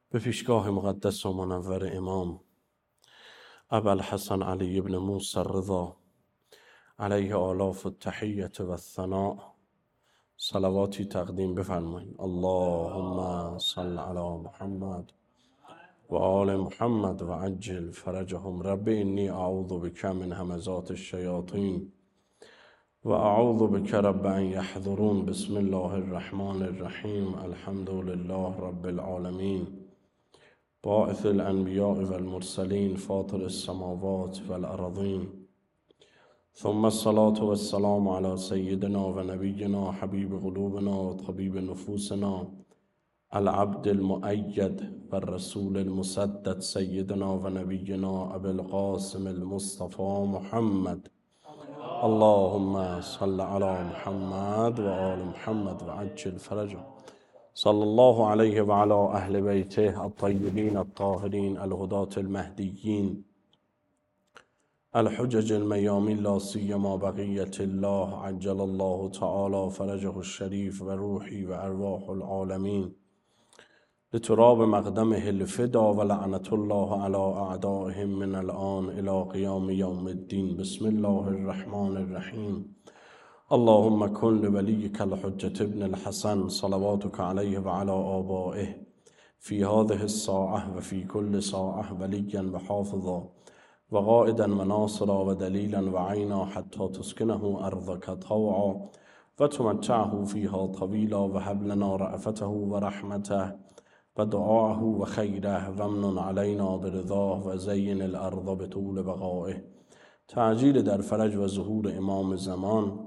به پیشگاه مقدس و منور امام ابوالحسن علی بن موسی الرضا علیه آلاف التحیة و الثناء صلواتی تقدیم بفرمایید. اللهم صل علی محمد و آل محمد و عجل فرجهم. رب انی اعوذ بک من همزات الشیاطین و اعوذ بک رب ان یحضرون. بسم الله الرحمن الرحیم. الحمد لله رب العالمین باعث الانبیاء والمرسلین فاطر السماوات والارضین، ثم الصلاة والسلام على سیدنا و نبینا حبیب قلوبنا و طبیب نفوسنا العبد المؤید و الرسول المسدد سیدنا و نبینا ابی القاسم المصطفى محمد. اللهم صل علی محمد و آل محمد و عجل فرجهم. صلی الله علیه و علی اهل بیته الطیبین الطاهرین الهداة المهدیین الحجج المیامین لا سیما بقیة الله عجل الله تعالی فرجه الشریف و روحی و ارواح العالمین لتراب مقدمه الفدا و لعنت الله علی اعدائهم من الان الى قیام یوم الدین. بسم الله الرحمن الرحیم. اللهم کن لولیک الحجة ابن الحسن صلواتک علیه و علی آبائه فی هذه الساعة و فی کل ساعة ولیا و حافظا و قائدا و ناصرا و دلیلا و عینا حتی تسکنه ارضک طوعا و تمتعه فیها طویلا و هب لنا رأفته و رحمته و دعاءه و خیره و امن علینا برضاه و زین الارض بطول بقائه. تعجیل در فرج و ظهور امام زمان.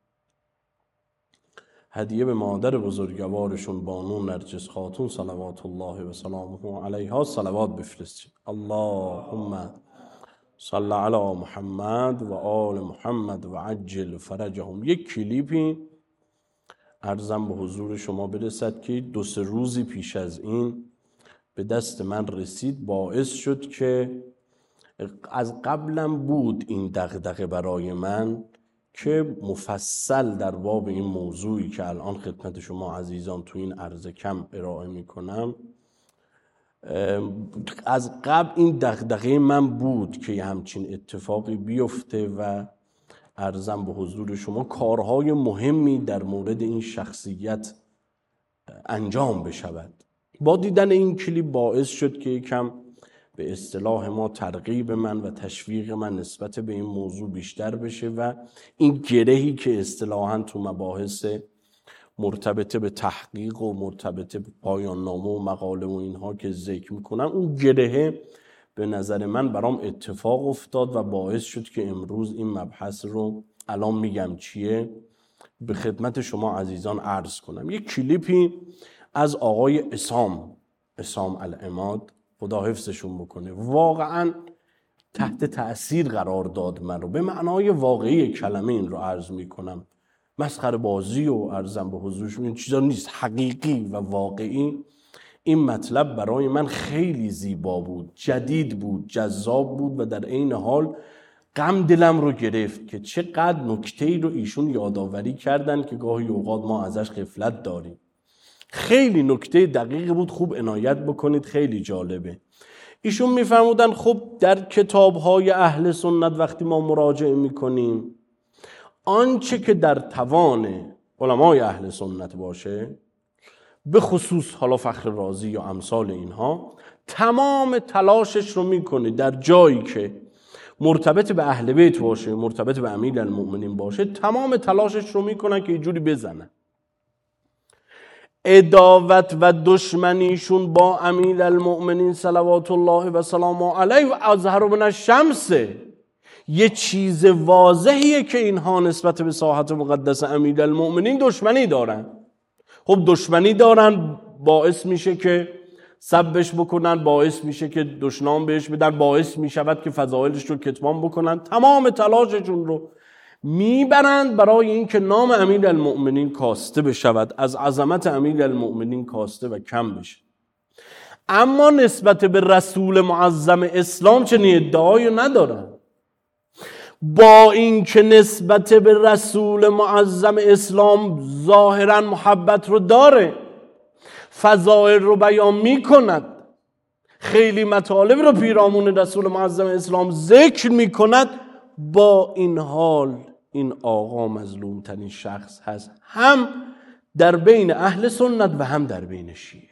هدیه به مادر بزرگوارشون بانو نرجس خاتون صلوات الله و سلامه علیها صلوات بفرستید. اللهم صل علی محمد و آل محمد و عجل فرجهم. یک کلیپی عرضم به حضور شما برسد که 2-3 روزی پیش از این به دست من رسید، باعث شد که از قبلم بود این دغدغه برای من که مفصل در باب این موضوعی که الان خدمت شما عزیزان تو این عرض کم ارائه میکنم، از قبل این دغدغه من بود که همچین اتفاقی بیفته و عرضم به حضور شما کارهای مهمی در مورد این شخصیت انجام بشود. با دیدن این کلیپ باعث شد که یکم به اصطلاح ما ترغیب من و تشویق من نسبت به این موضوع بیشتر بشه و این گرهی که اصطلاحاً تو مباحث مرتبطه به تحقیق و مرتبطه به پایان نامه و مقاله و اینها که ذکر میکنم، اون گرهه به نظر من برام اتفاق افتاد و باعث شد که امروز این مبحث رو الان میگم چیه به خدمت شما عزیزان عرض کنم. یک کلیپی از آقای عصام العماد، خدا حفظشون بکنه، واقعا تحت تأثیر قرار داد من رو، به معنای واقعی کلمه این رو عرض میکنم، مسخره بازی و عرضم به حضورشون این چیزا نیست، حقیقی و واقعی. این مطلب برای من خیلی زیبا بود، جدید بود، جذاب بود و در عین حال غم دلم رو گرفت که چقدر نکته‌ای رو ایشون یادآوری کردن که گاهی اوقات ما ازش غفلت داریم. خیلی نکته دقیق بود، خوب عنایت بکنید، خیلی جالبه. ایشون میفرمودن خب در کتاب‌های اهل سنت وقتی ما مراجعه میکنیم، آنچه که در توان علمای اهل سنت باشه، به خصوص حالا فخر رازی یا امثال اینها، تمام تلاشش رو میکنه در جایی که مرتبط به اهل بیت باشه، مرتبط به امیرالمؤمنین باشه، تمام تلاشش رو میکنن که اینجوری بزنن. عداوت و دشمنیشون با امیرالمؤمنین صلوات الله و سلامه علیه و اظهر من الشمس، یه چیز واضحیه که اینها نسبت به ساحت مقدس امیرالمؤمنین دشمنی دارن. خب دشمنی دارن باعث میشه که سبش بکنن، باعث میشه که دشنام بهش بدن، باعث میشود که فضائلش رو کتمان بکنن، تمام تلاششون رو میبرند برای اینکه نام امیرالمؤمنین کاسته بشود، از عظمت امیرالمؤمنین کاسته و کم بشه. اما نسبت به رسول معظم اسلام چنین ادعایی ندارن. با اینکه نسبت به رسول معظم اسلام ظاهرا محبت رو داره، فضائل رو بیان میکند، خیلی مطالب رو پیرامون رسول معظم اسلام ذکر میکند، با این حال این آقا مظلوم ترین شخص هست، هم در بین اهل سنت و هم در بین شیعه.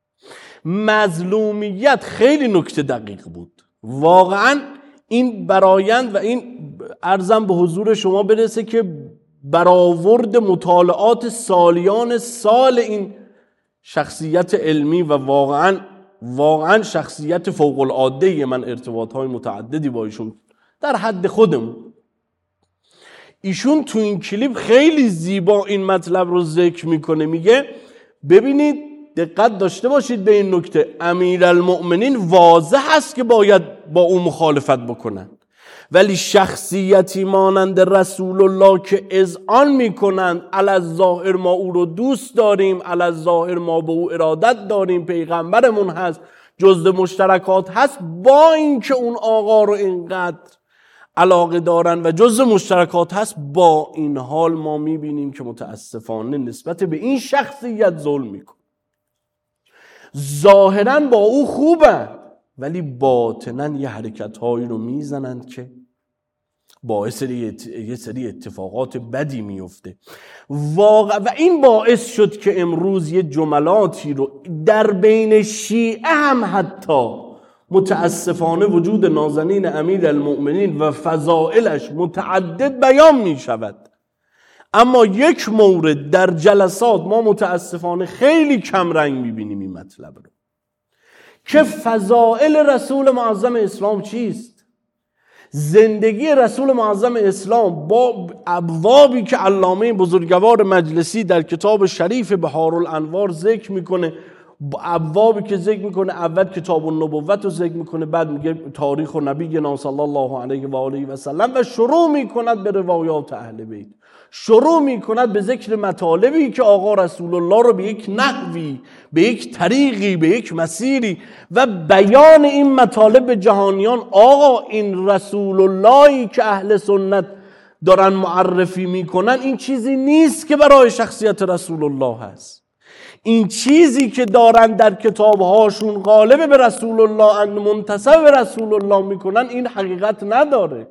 مظلومیت خیلی نکته دقیق بود واقعا. این برایند و این عرضم به حضور شما برسه که برآورد مطالعات سالیان سال این شخصیت علمی و واقعا شخصیت فوق العاده، من ارتباطهای متعددی با ایشون در حد خودمون، ایشون تو این کلیپ خیلی زیبا این مطلب رو ذکر میکنه. میگه ببینید، دقت داشته باشید به این نکته، امیرالمؤمنین واضح هست که باید با او مخالفت بکنن، ولی شخصیتی مانند رسول الله که اذعان میکنند علی الظاهر ما او رو دوست داریم، علی الظاهر ما به او ارادت داریم، پیغمبرمون هست، جزء مشترکات هست، با اینکه اون آقا رو اینقدر علاقه دارن و جزء مشترکات هست، با این حال ما میبینیم که متاسفانه نسبت به این شخصیت ظلم میکنن. ظاهرا با او خوبن ولی باطنا یه حرکت هایی رو میزنند که باعث یه سری اتفاقات بدی میفته. و این باعث شد که امروز یه جملاتی رو در بین شیعه هم حتی متاسفانه وجود نازنین امیرالمؤمنین و فضائلش متعدد بیان می شود، اما یک مورد در جلسات ما متاسفانه خیلی کم رنگ می بینیم این مطلب رو، که فضائل رسول معظم اسلام چیست. زندگی رسول معظم اسلام با ابوابی که علامه بزرگوار مجلسی در کتاب شریف بهارالانوار ذکر میکنه، ابوابی که ذکر میکنه، اول کتاب النبوت رو ذکر میکنه، بعد میگه تاریخ و نبینا صلی الله علیه و آله و سلم، و شروع میکند به روایات اهل بیت، شروع میکند به ذکر مطالبی که آقا رسول الله رو به یک نحوی، به یک طریقی، به یک مسیری و بیان این مطالب به جهانیان. آقا این رسول اللهی که اهل سنت دارن معرفی میکنن این چیزی نیست که برای شخصیت رسول الله هست. این چیزی که دارن در کتابهاشون غالب به رسول الله، منتسب به رسول الله میکنن، این حقیقت نداره.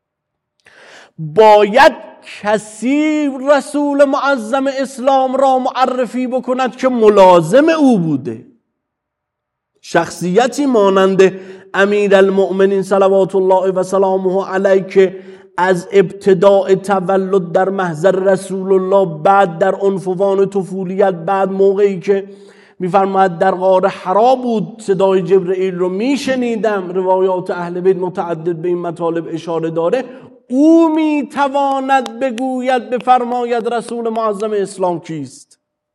باید کسی رسول معظم اسلام را معرفی بکند که ملازم او بوده. شخصیتی مانند امیرالمؤمنین صلوات الله و سلامه علیه که از ابتداء تولد در محضر رسول الله، بعد در عنفوان طفولیت، بعد موقعی که میفرماید در غار حرا بود صدای جبرئیل رو میشنیدم، روایات اهل بیت متعدد به این مطالب اشاره داره، او میتواند بگوید، بفرماید رسول معظم اسلام کیست.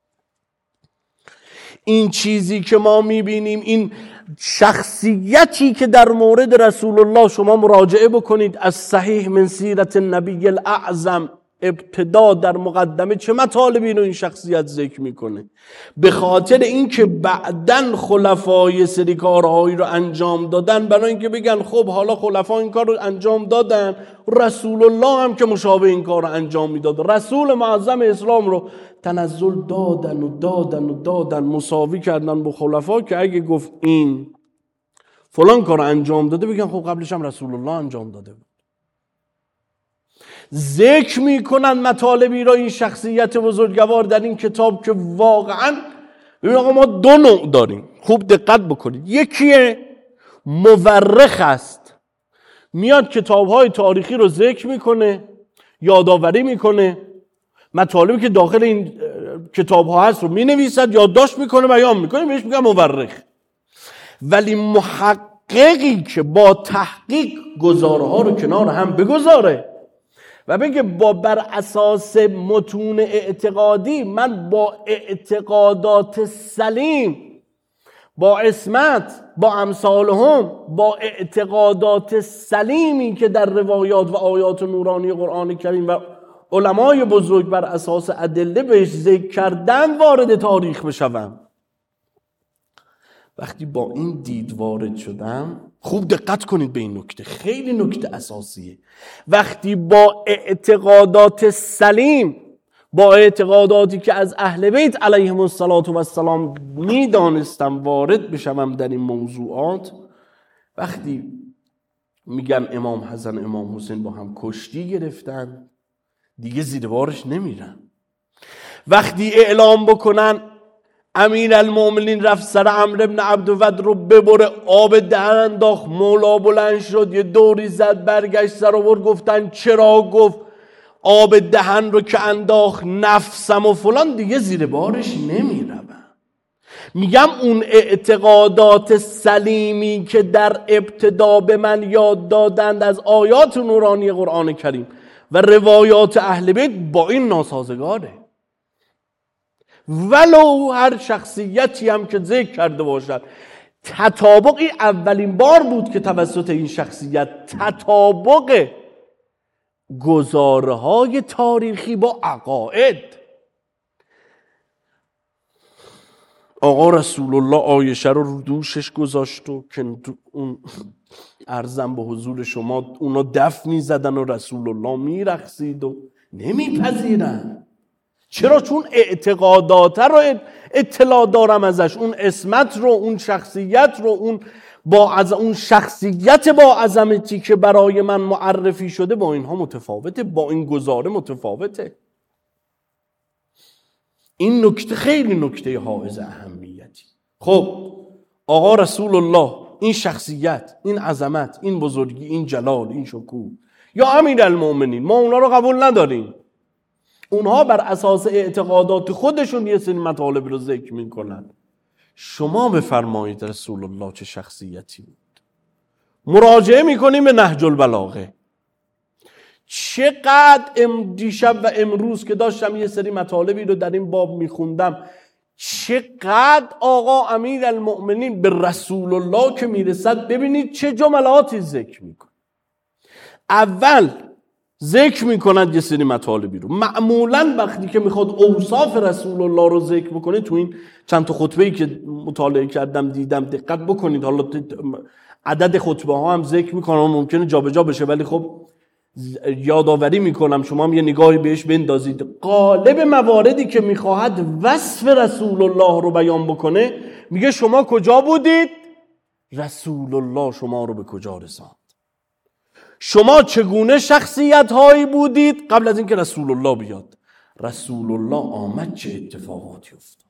این چیزی که ما میبینیم، این شخصیتی که در مورد رسول الله شما مراجعه بکنید از صحیح من سیرت النبی الاعظم، ابتدا در مقدمه چه مطالبی رو این شخصیت ذکر میکنه، به خاطر اینکه بعدن خلفای سری کارهایی رو انجام دادن، برای اینکه بگن خب حالا خلفا این کار رو انجام دادن، رسول الله هم که مشابه این کار رو انجام میداد، رسول معظم اسلام رو تنزل دادن و دادن و دادن، مساوی کردن با خلفا، که اگه گفت این فلان کار رو انجام داده بگن خب قبلش هم رسول الله انجام داده بود. ذکر میکنن مطالبی را این شخصیت بزرگوار در این کتاب که واقعا، ببین آقا ما دو نوع داریم، خوب دقت بکنید. یکی مورخ است، میاد کتابهای تاریخی رو ذکر میکنه، یادآوری میکنه، مطالبی که داخل این کتابها هست رو مینویسد، یادداشت میکنه، بیان میکنه، بهش میگن مورخ. ولی محققی که با تحقیق گزارها رو کنار هم بگذاره و بگه بر اساس متون اعتقادی من با اعتقادات سلیم، با عصمت، با امثالهم، با اعتقادات سلیمی که در روایات و آیات نورانی قرآن کریم و علمای بزرگ بر اساس ادله بهش ذکر کردن وارد تاریخ بشوم. وقتی با این دید وارد شدم، خوب دقت کنید به این نکته، خیلی نکته اساسیه. وقتی با اعتقادات سلیم، با اعتقاداتی که از اهل بیت علیهم السلام میدانستم وارد بشم در این موضوعات، وقتی میگن امام حسن امام حسین با هم کشتی گرفتن دیگه زیر بارش نمیرن. وقتی اعلام بکنن امیرالمومنین رفت سر عمرو بن عبدود رو ببره، آب دهن انداخت، مولا بلند شد یه دوری زد برگشت سر آورد، گفتن چرا؟ گفت آب دهن رو که انداخت نفسم و فلان، دیگه زیر بارش نمیرم. میگم اون اعتقادات سلیمی که در ابتدا به من یاد دادند از آیات نورانی قرآن کریم و روایات اهل بیت با این ناسازگاره. ولو هر شخصیتی هم که ذکر کرده باشد، تطابقی اولین بار بود که توسط این شخصیت تطابق گزارهای تاریخی با عقاید. آقا رسول الله عایشه رو دوشش گذاشت و که اون عرضم به حضور شما اونا دف میزدن و رسول الله میرقصید و نمیپذیرن. چرا؟ چون اعتقادات رو اطلاع دارم ازش، اون اسمت رو، اون شخصیت رو، اون شخصیت با عظمتی که برای من معرفی شده با اینها متفاوته، با این گزاره متفاوته. این نکته خیلی نکته حائز اهمیتی. خب آقا رسول الله، این شخصیت، این عظمت، این بزرگی، این جلال، این شکوه، یا امیرالمومنین، ما اونا رو قبول نداریم. اونها بر اساس اعتقادات خودشون یه سری مطالب رو ذکر میکنن. شما بفرمایید رسول الله چه شخصیتی بود. مراجعه میکنیم به نهج البلاغه. چقدر دیشب و امروز که داشتم یه سری مطالبی رو در این باب میخوندم، چقدر آقا امیرالمؤمنین به رسول الله که میرسد ببینید چه جملاتی ذکر میکنه. اول ذکر میکنند یه سری مطالبی رو. معمولا وقتی که میخواد اوصاف رسول الله رو ذکر بکنه، تو این چند تا خطبه‌ای که مطالعه کردم دیدم، دقت بکنید، حالا عدد خطبه ها هم ذکر میکنم، ممکنه جابجا بشه ولی خب یادآوری میکنم شما هم یه نگاهی بهش بندازید. غالب مواردی که میخواهد وصف رسول الله رو بیان بکنه میگه شما کجا بودید؟ رسول الله شما رو به کجا رساند؟ شما چگونه شخصیت هایی بودید قبل از اینکه رسول الله بیاد؟ رسول الله آمد چه اتفاقاتی افتاد؟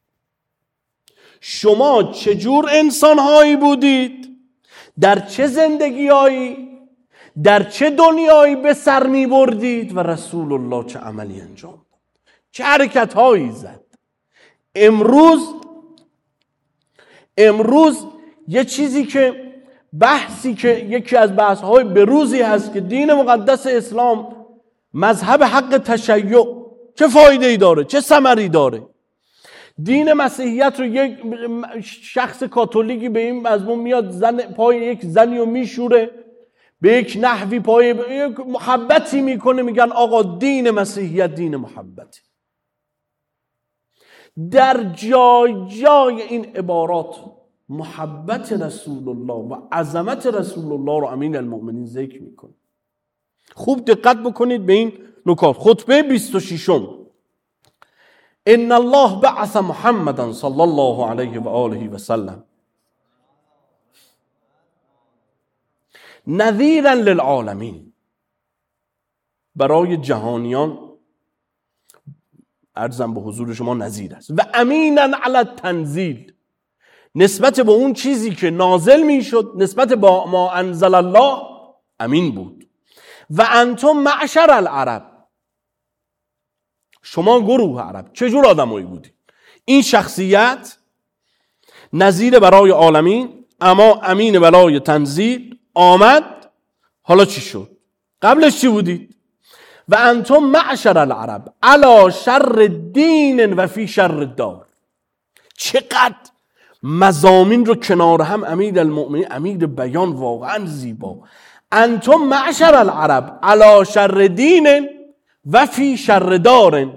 شما چجور انسان هایی بودید؟ در چه زندگی هایی، در چه دنیایی به سر می بردید و رسول الله چه عملی انجام داد، چه حرکت هایی زد؟ امروز یه چیزی که بحثی که یکی از بحث های بروزی هست که دین مقدس اسلام مذهب حق تشیع چه فایده ای داره، چه ثمری داره. دین مسیحیت رو یک شخص کاتولیکی به این مضمون میاد پای یک زنی رو میشوره، به یک نحوی پای یک محبتی میکنه، میگن آقا دین مسیحیت دین محبتی. در جای این عبارات محبت رسول الله و عظمت رسول الله رو امیرالمؤمنین ذکر میکنه. خوب دقت بکنید به این نکات. خطبه 26 ان الله بعث محمدا صلی الله علیه و آله و سلم نذیرا للعالمین، برای جهانیان عرضم به حضور شما نذیر است، و امینا علی التنزیل، نسبت به اون چیزی که نازل میشد، نسبت با ما انزل الله امین بود. و انتم معشر العرب، شما گروه عرب چجور آدمایی بودید؟ این شخصیت نذیر برای عالمین، اما امین برای تنزیل آمد. حالا چی شد؟ قبلش چی بودید؟ و انتم معشر العرب علی شر دین و فی شر دار. چقدر مضامین رو کنار هم امیرالمؤمنین، امیر بیان واقعا زیبا. انتم معشر العرب علی شر دین و فی شر دار،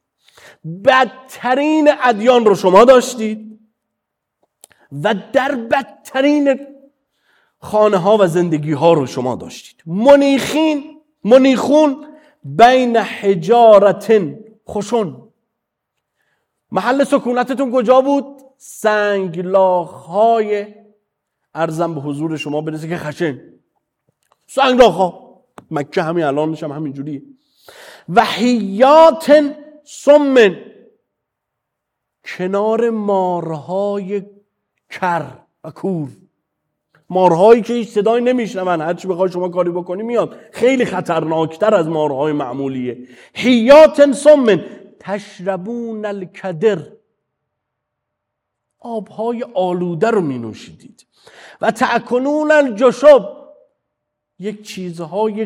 بدترین ادیان رو شما داشتید و در بدترین خانه ها و زندگی ها رو شما داشتید. منیخون بین حجارت خشن. محل سکونتتون کجا بود؟ سنگلاخ‌های ارزم به حضور شما برسه که خشن. سنگلاخ‌ها مکه همین الانش هم همین جوریه. و حیات سمن، کنار مارهای کر و کور، مارهایی که هیچ صدایی نمیشنون، هرچی بخوای شما کاری بکنی میاد، خیلی خطرناکتر از مارهای معمولیه. حیات سمن تشربون الکدر، آبهای آلوده رو می نوشیدید. و تأکنون الجشب، یک چیزهای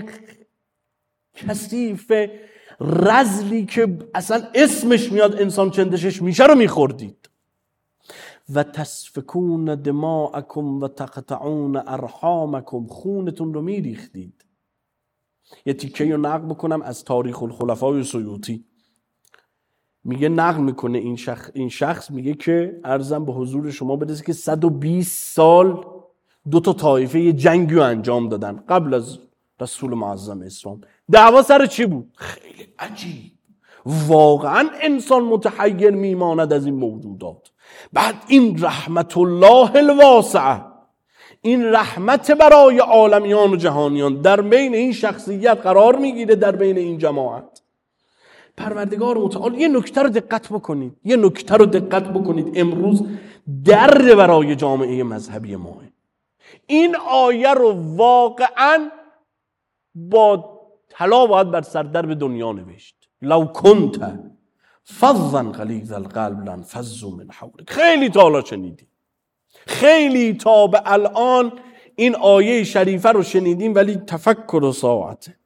کثیف رذلی که اصلا اسمش میاد انسان چندشش میشه رو میخوردید. و تسفکون دماءکم و تقطعون ارحامکم، خونتون رو میریختید. یه تیکه رو نقل بکنم از تاریخ الخلفای سیوطی. میگه نقل میکنه این شخص میگه که عرضم به حضور شما برسه که 120 سال 2 طایفه جنگی رو انجام دادن قبل از رسول معظم اسلام. دعوا سر چی بود؟ خیلی عجیب، واقعا انسان متحیر میماند از این موجودات. بعد این رحمت الله الواسعه، این رحمت برای عالمیان و جهانیان در بین این شخصیت قرار میگیره، در بین این جماعت. پروردگار متعال یه نکته رو دقت بکنید، امروز درد برای جامعه مذهبی ما. این آیه رو واقعا با طلا باید بر سردرب دنیا نوشت. لو کنت فظا غلیظ القلب لانفضوا من حولک. خیلی تا حالا شنیدیم، خیلی تا به الان این آیه شریفه رو شنیدیم، ولی تفکر و ساعته.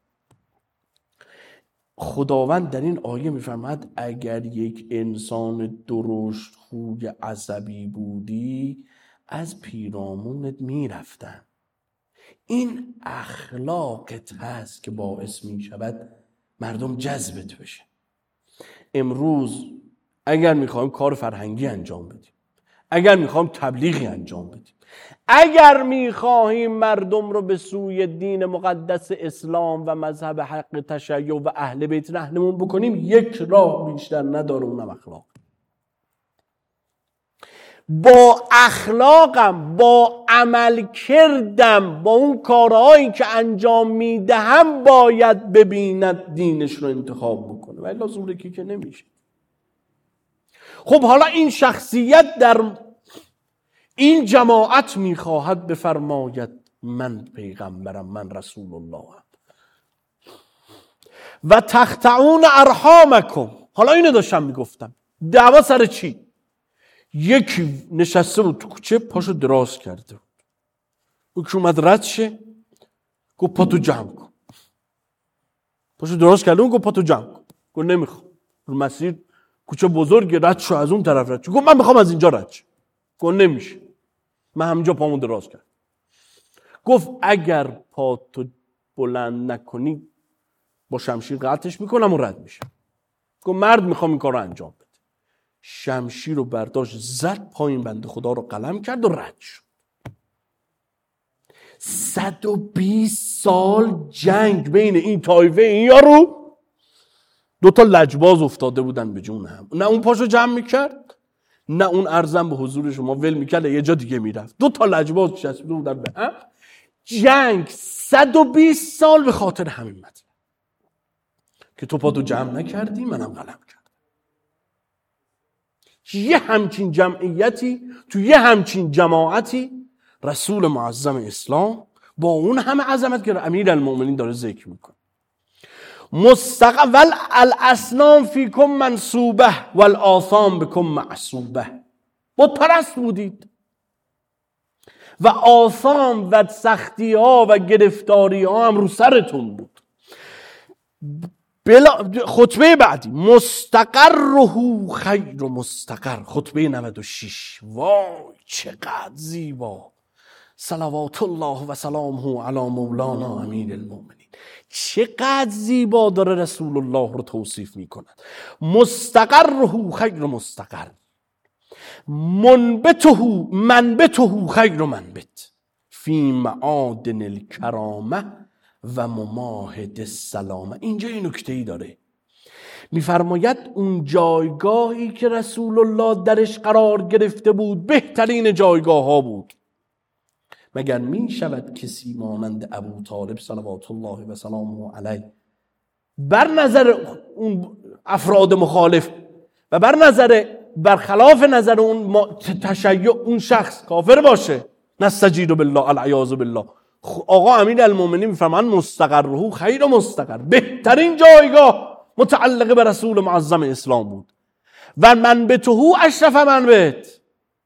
خداوند در این آیه میفرماید اگر یک انسان درشت خوی عصبی بودی از پیرامونت میرفتن. این اخلاقت هست که باعث میشود مردم جذبت بشه. امروز اگر میخوایم کار فرهنگی انجام بدیم، اگر میخوایم تبلیغی انجام بدیم، اگر میخواهیم مردم رو به سوی دین مقدس اسلام و مذهب حق تشیع و اهل بیت راهنمون بکنیم، یک راه بیشتر نداره، اونم اخلاق. با اخلاقم، با عمل کردم، با اون کارهایی که انجام میدهم باید ببیند دینش رو انتخاب بکنه، ولی لازم که نمیشه. خب حالا این شخصیت در این جماعت میخواهد بفرماید من پیغمبرم، من رسول اللهم. و تقطعون ارحامکم. حالا اینو داشتم میگفتم، دعوا سر چی؟ یکی نشسته بود تو کوچه، پاشو دراز کرده بود، او که اومد رد شه گفت پاتو جمع کن. پاشو دراز کرده بود، گفت پاتو جمع کن. گفت نمیخوام. رو مسیر کوچه بزرگ، رد شو از اون طرف رد شو. گفت من میخوام از اینجا رد شو. گفت نمیشه، من همینجا پامو دراز کردم. گفت اگر پاتو بلند نکنی با شمشیر قطعش میکنم و رد میشم. گفت مرد میخوام این کار رو انجام بده. شمشیر رو برداشت زد پایین، بنده خدا رو قلم کرد و رد شد. 120 سال جنگ بین این طایفه، این یارو 2 لجباز افتاده بودن به جون هم. نه اون پاشو جمع میکرد، نه اون ارزم به حضور شما ول میکرد یه جا دیگه میرفت. 2 لجباز چسبیده بودن به هم. جنگ 120 سال به خاطر همین مطلب که تو پاتو جمع نکردی، منم قلم کردم. یه همچین جمعیتی، تو یه همچین جماعتی، رسول معظم اسلام با اون همه عظمت که امیر المؤمنین داره ذکر میکنه، مستقبل الاسنام فیکم منصوبه والآثام بکم معصوبه. بت پرست بودید و آثام و سختی ها و گرفتاری ها هم رو سرتون بود. خطبه بعدی مستقره خیر و مستقر، خطبه 96. وای چقدر زیبا. صلوات الله و سلامه علی مولانا امیر المؤمنین. چقدر زیبا داره رسول الله رو توصیف میکند. مستقره خیر و مستقر، منبته خیر و منبت، فی معادن الکرامه و مماهد السلامه. اینجا این نکته‌ای داره، میفرماید اون جایگاهی که رسول الله درش قرار گرفته بود بهترین جایگاه ها بود. مگر می شود کسی مانند ابو طالب صلوات الله و سلامه علیه بر نظر اون افراد مخالف و بر خلاف نظر اون تشیع اون شخص کافر باشه؟ نستجیر بالله العیاذ بالله. آقا امیرالمومنین میفرمان مستقره خیر مستقر، بهترین جایگاه متعلق به رسول معظم اسلام بود و منبته اشرف منبت،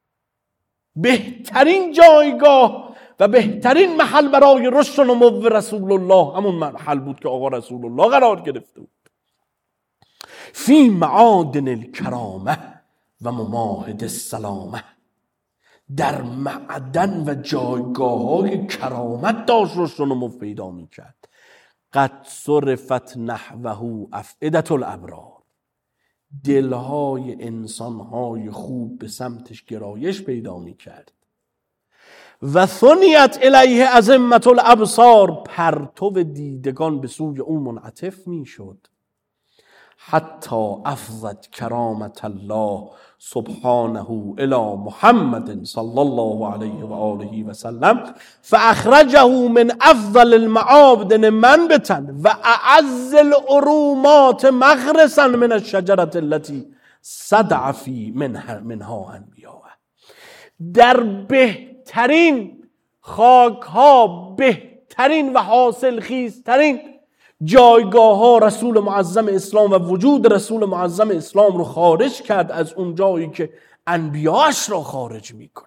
بهترین جایگاه و بهترین محل برای رشد و نمو رسول الله همون محل بود که آقا رسول الله قرار گرفته بود. فی معادن الکرامه و مماهد السلامه، در معدن و جایگاه های کرامت داشت رشد و نمو پیدا می کرد. قد صرفت نحوه افئدة الابرار، دلهای انسانهای خوب به سمتش گرایش پیدا می کرد. و ثنیت الیه ازمة الابصار، پرتو دیدگان به سوی او منعطف می شد. حتی افضت کرامت الله سبحانه الى محمد صلی الله علیه و آله و سلم فاخرجه من افضل المعابد منبتا و اعز العرومات مغرسا من الشجرة التي صدع فی منها انبیاء. در بهترین خاک ها، بهترین و حاصل خیزترین جایگاه ها رسول معظم اسلام و وجود رسول معظم اسلام رو خارج کرد از اون جایی که انبیاش را خارج میکنند.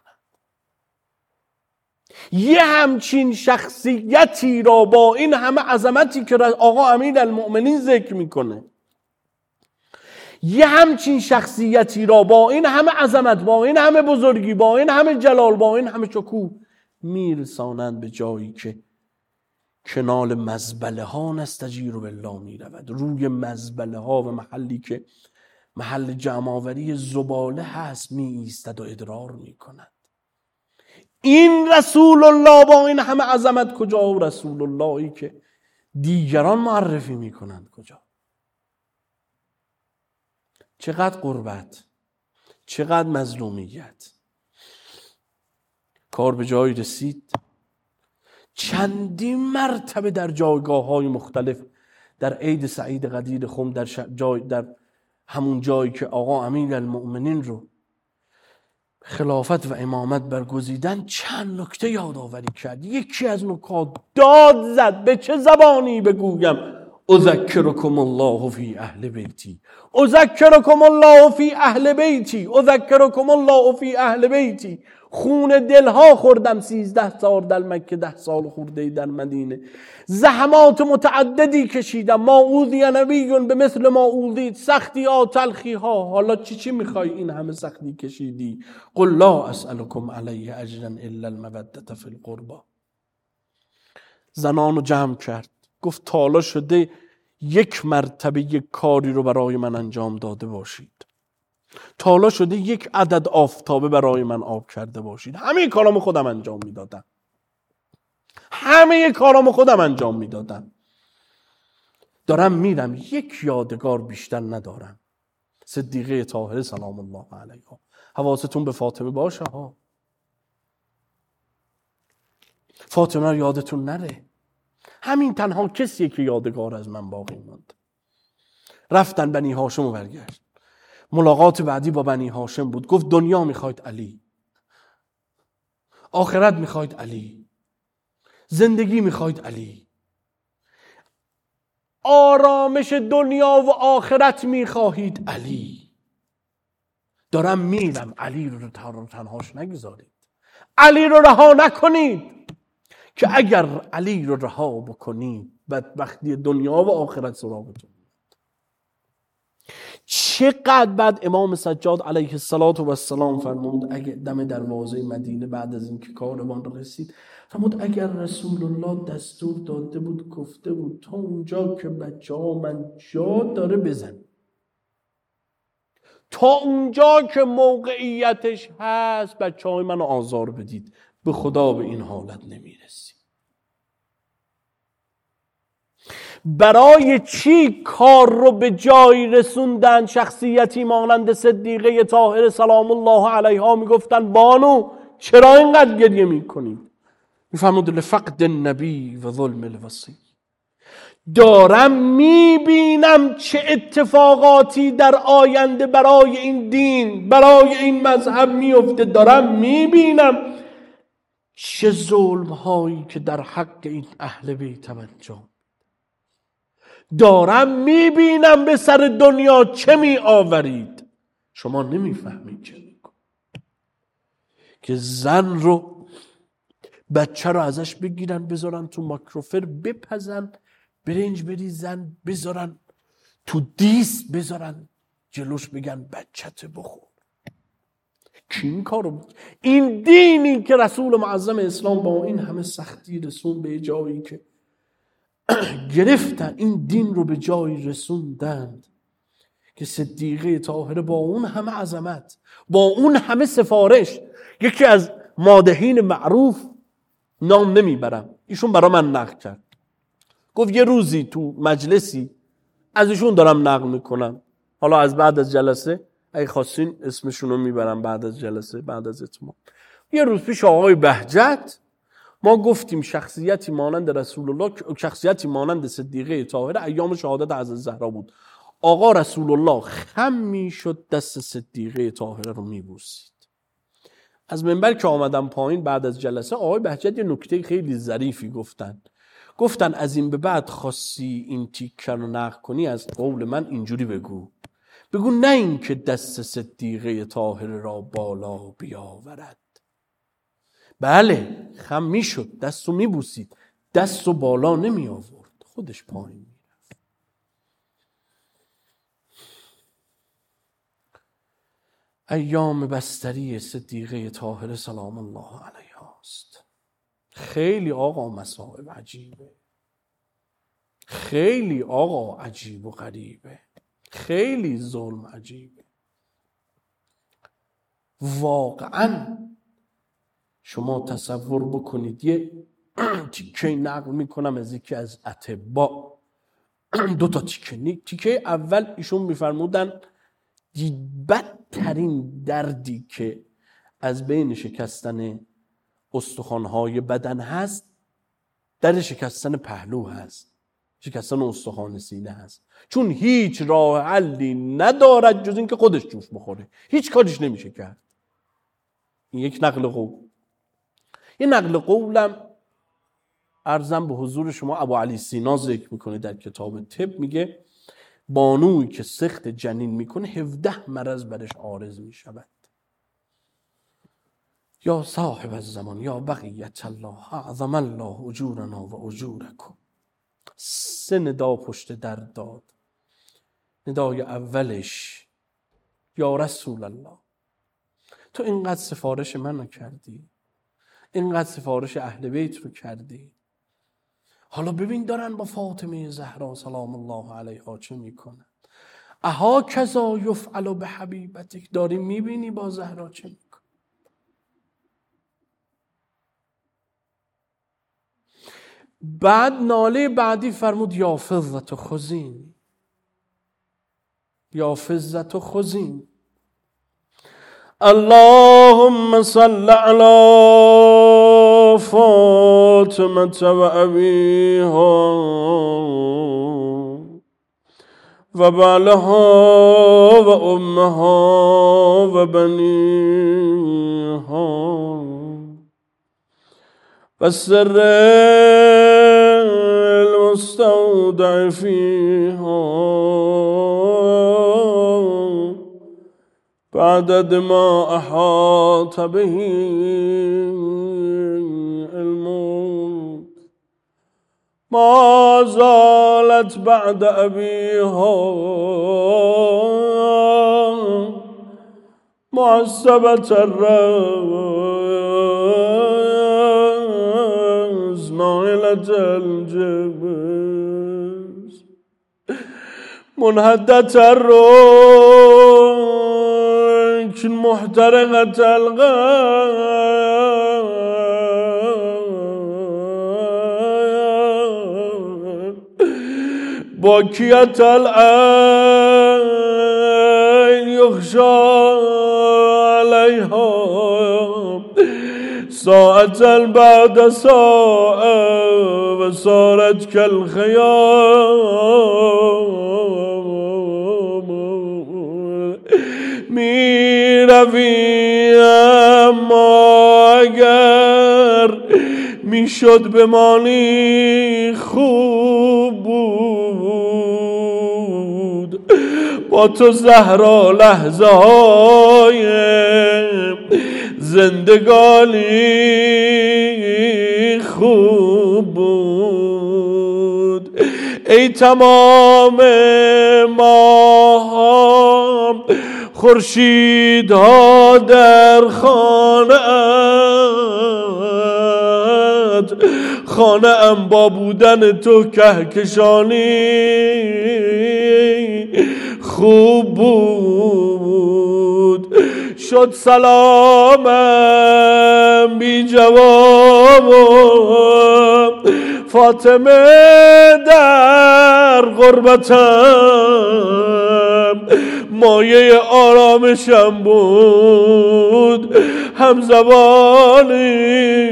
یه همچین شخصیتی را با این همه عظمتی که آقا امیرالمؤمنین ذکر میکنه، یه همچین شخصیتی را با این همه عظمت، با این همه بزرگی، با این همه جلال، با این همه شکوه میرسانند به جایی که کنال مزبله ها نستجیر بالله می رود، روی مزبله ها و محلی که محل جمع‌آوری زباله هست می ایستد و ادرار می کند. این رسول الله با این همه عظمت کجا؟ و رسول اللهی که دیگران معرفی می کنند کجا؟ چقدر غربت، چقدر مظلومیت. کار به جایی رسید، چندین مرتبه در جایگاه های مختلف، در عید سعید قدیر خم، در همون جایی که آقا امیرالمؤمنین رو خلافت و امامت برگزیدن، چند نکته یادآوری کرد. یکی از نکات داد زد، به چه زبانی بگویم؟ اذکرکم الله فی اهل بیتی، اذکرکم الله فی اهل بیتی، اذکرکم الله فی اهل بیتی. خون دلها خوردم 13 سال در مکه، 10 سال خورده در مدینه. زحمات متعددی کشیدم. ما اوذی نبیون به مثل ما اوذید، سختی ها، تلخی ها. حالا چی میخوای این همه سختی کشیدی؟ قل لا اسألكم علیه اجرا الا المودة فی القربى. زنانو جمع کرد، گفت تالا شده یک مرتبه یک کاری رو برای من انجام داده باشید، تالا شده یک عدد آفتابه برای من آب کرده باشید. همه کارامو خودم انجام میدادم، همه کارامو خودم انجام میدادم. دارم میرم، یک یادگار بیشتر ندارم. صدیقه طاهره سلام الله علیها. حواستون به فاطمه باشه ها، فاطمه رو یادتون نره. همین تنها کسیه که یادگار از من باقی ماند. رفتن بنی هاشم و برگشت. ملاقات بعدی با بنی هاشم بود. گفت دنیا میخواید علی، آخرت میخواید علی، زندگی میخواید علی، آرامش دنیا و آخرت میخواهید علی. دارم میرم، علی رو تنهاش نگذارید، علی رو رها نکنید، که اگر علی رو رها بکنید بدبختی دنیا و آخرت سراغتون. چقدر بعد امام سجاد علیه السلام فرمود، اگر دم دروازه مدینه بعد از اینکه کاروان رسید، فرمود اگر رسول الله دستور داده بود، گفته بود تا اونجا که بچه ها من جا داره بزن، تا اونجا که موقعیتش هست بچه های منو آزار بدید، به خدا به این حالت نمیرسی. برای چی کار رو به جای رسوندن؟ شخصیتی مانند صدیقه طاهره سلام الله علیها میگفتن بانو چرا اینقدر گریه میکنید؟ میفهمود لفقد النبی و ظلم الوصی. دارم میبینم چه اتفاقاتی در آینده برای این دین، برای این مذهب میفته. دارم میبینم چه ظلم هایی که در حق این اهل بیت انجام. دارم میبینم به سر دنیا چه می آورید. شما نمیفهمید چه میکن که زن رو، بچه رو ازش بگیرن بذارن تو ماکروفر بپزن، برنج بریزن بذارن تو دیس بذارن جلوش بگن بچت بخور. کی این کارو؟ این دینی که رسول معظم اسلام با این همه سختی رسون به جایی که گرفتن، این دین رو به جایی رسوندند که صدیقه طاهره با اون همه عظمت، با اون همه سفارش، یکی از مادحین معروف، نام نمیبرم، ایشون برا من نقل کرد، گفت یه روزی تو مجلسی از ایشون دارم نقل میکنم، حالا از بعد از جلسه اگه خواستین اسمشون رو میبرم بعد از جلسه، بعد از اتمام. یه روز پیش آقای بهجت ما گفتیم شخصیتی مانند رسول الله، شخصیتی مانند صدیقه طاهره ایام شهادت حضرت زهرا بود. آقا رسول الله خم میشد دست صدیقه طاهره رو میبوسید. از منبر که آمدم پایین بعد از جلسه، آقای بهجت یه نکته خیلی ظریفی گفتن از این به بعد خواستی این تیکه رو نقل کنی از قول من اینجوری بگو نه این که دست صدیقه طاهره را بالا بیاورد. بله خم میشد، دستو میبوسید، دستو بالا نمی آورد، خودش پایین میرفت. ایام بستری صدیقه طاهره سلام الله علیها است. خیلی آقا مصائب عجیبه، خیلی آقا عجیب و غریبه، خیلی ظلم عجیبه. واقعا شما تصور بکنید، یه تیکه نقل میکنم از یکی از اطباء، دو تا تیکه اول ایشون میفرمودن بدترین دردی که از بین شکستن استخوان‌های بدن هست، درد شکستن پهلو هست، شکستن استخوان سینه هست، چون هیچ راه حلی ندارد جز این که خودش جوش بخوره، هیچ کارش نمیشه کرد. این یک نقل قول. یه نقل قولم عرضم به حضور شما ابو علی سینا ذکر میکنه در کتاب طب، میگه بانویی که سخت جنین میکنه 17 مرض برش عارض میشود. یا صاحب الزمان یا بقیت الله اعظم الله اجورنا و اجورکم. 3 ندا پشت در داد. ندای اولش یا رسول الله، تو اینقدر سفارش منو کردی، اینقدر سفارش اهل بیت رو کردی، حالا ببین دارن با فاطمه زهرا سلام الله علیها چه میکنن. اها کذا یفعل به حبیبتک، داری میبینی با زهرا چه میکنن. بعد ناله بعدی فرمود یا فضت خزین، یا فضت خزین، اللهم صل على فاطمة و ابیها و بعلها و امها و بنیها و سر المستودع فيها بعدد ما احاط به الموت ما زالت بعد ابيها معصبة الرأس مائلة الجبس منهدة الروح محترقة القلب باکیت العین یخشا علیها ساعة بعد ساعة و صارت کالخیام می روی اما اگر می شد بمانی خوب بود با تو زهرا لحظه های زندگانی خوب بود ای تمام ماه خورشیدها در خانه ام با بودن تو کهکشانی خوب بود شد سلامم بی جواب فاطمه در غربتم مایه آرامشم بود همزبانی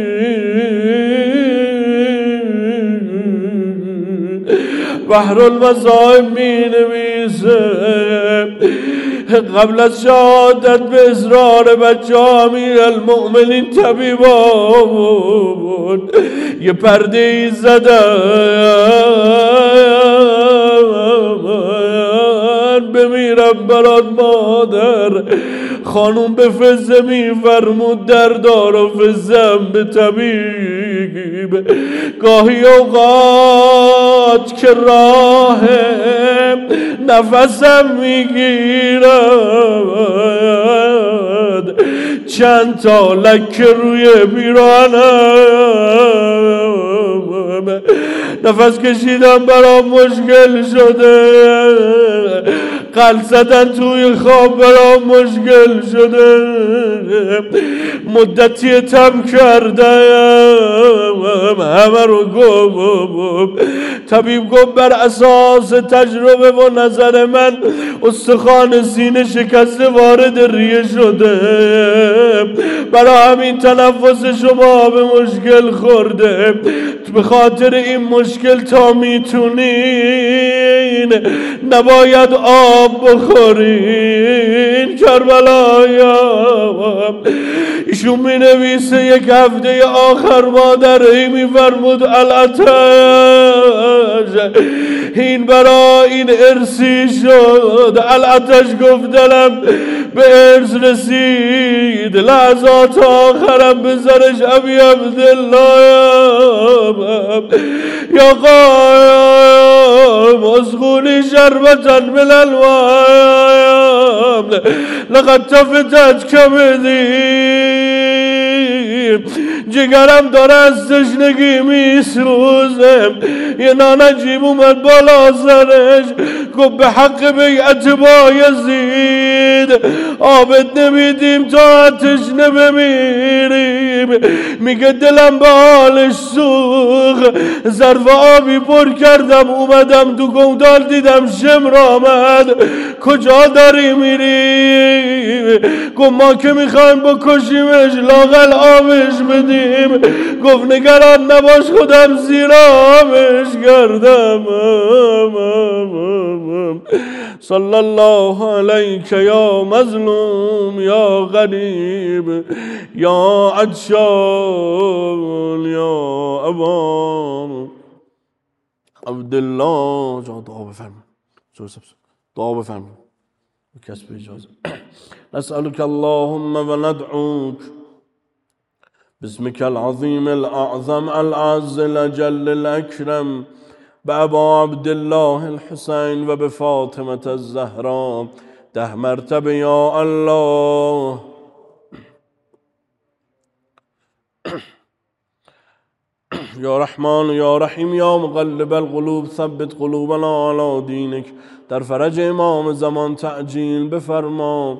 بحر المذاهب می نویسه قبل از شهادت به اصرار بچه امیر المؤمنین طبیبان یه پرده ای زدن بمیرم برات مادر خانوم به فزه می فرمود در دار و فزم به طبیب گاهی اوقات که راه نفسم میگیرد چند تا لکه روی پیراهنم نفس کشیدم برام مشکل شده قلب زدن توی خواب برام مشکل شده مدتی تم کردم همه رو گم طبیب گفت بر اساس تجربه و نظر من استخوان سینه شکسته وارد ریه شده برای همین تنفس شما به مشکل خورده به خاطر این مشکل تا میتونین نباید آب بخورین کربلایم ایشون می نویسه یک هفته آخر مادر می فرمود العتش این برای این ارسی شد العتش گفت دلم به ارث رسید لحظات آخرم به زرش ابی عبدالله یا قائم اسقونی شربتا من الوام لقد تفتت کبدی جگرم داره از تشنگی میسوزه یه نانجیب اومد بالا سرش گفت به حق بیعت با یزید آبت نمیدیم تا آتش نبمیریم میگه دلم به حالش سوخ ظرف آبی پر کردم اومدم تو گودال دیدم شمر آمد کجا داری میری گفت ما که میخوایم بکشیمش لااقل آبش بدیم گفت نگران نباش خودم زیر آبش کردم صلی الله علیک یا مظلوم یا غریب یا عطشان یا ابا عبدالله جا دعا بفرمون دعا بفرمون کسب اجازه نسألك اللهم و ندعوك باسمك العظيم الأعظم الأعز الأجل الأكرم بأبا عبد الله الحسين و بفاطمة الزهراء 10 مرتبه یا الله یا رحمان یا رحیم یا مقلب القلوب ثبت قلوبنا على دینک در فرج امام زمان تعجیل بفرما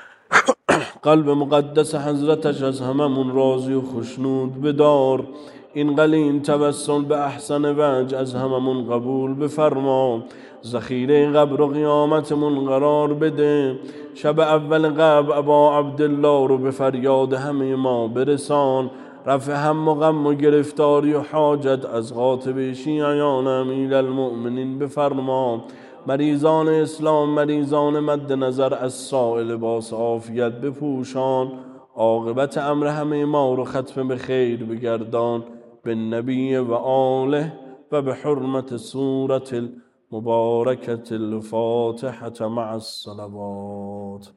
قلب مقدس حضرتش از هممون راضی و خوشنود بدار این قلین توسل به احسن وجه از هممون قبول بفرما. ذخیره قبر و قیامتمون قرار بده. شب اول قبر ابا عبدالله رو به فریاد همه ما برسان. رفع هم و غم و گرفتاری و حاجت از قاطب شیعیان امیر المؤمنین بفرما. مریضان اسلام، مریضان مد نظر از سائل لباس عافیت بپوشان. عاقبت امر همه ما رو ختم به خیر بگردان. به نبی و آله و به حرمت سورة المبارکة الفاتحة مع الصلوات.